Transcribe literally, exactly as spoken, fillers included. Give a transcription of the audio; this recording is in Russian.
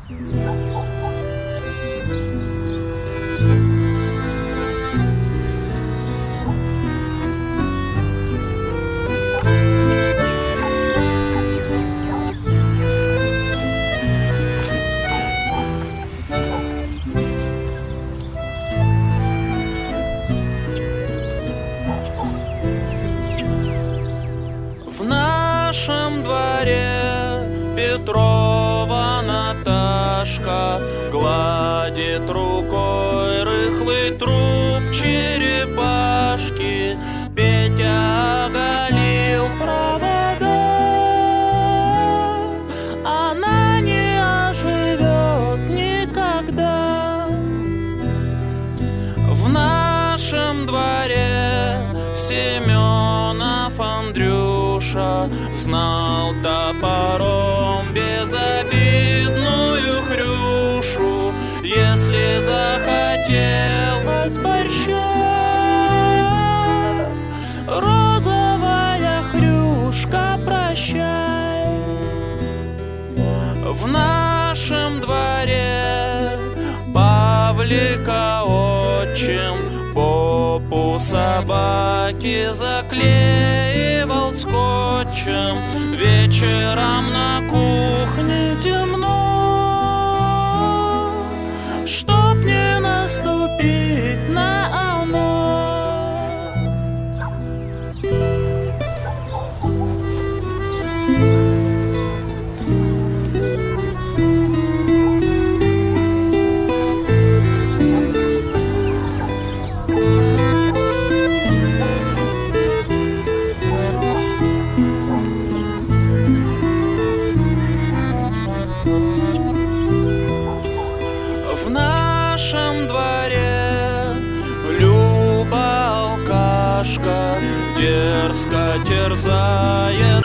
В нашем дворе Петрова Наташка гладит рукой рыхлый труп черепашки. Петя оголил провода, она не оживет никогда. В нашем дворе Семенов Андрюша знал топором безобидную Хрюшу. Если захотелось борща, розовая Хрюшка, прощай. В нашем дворе Павлика отчим попу собаки заклеивал скотчем. Вечером на кухне темно, чтоб не наступить на оно. В нашем дворе Люба алкашка дерзко терзает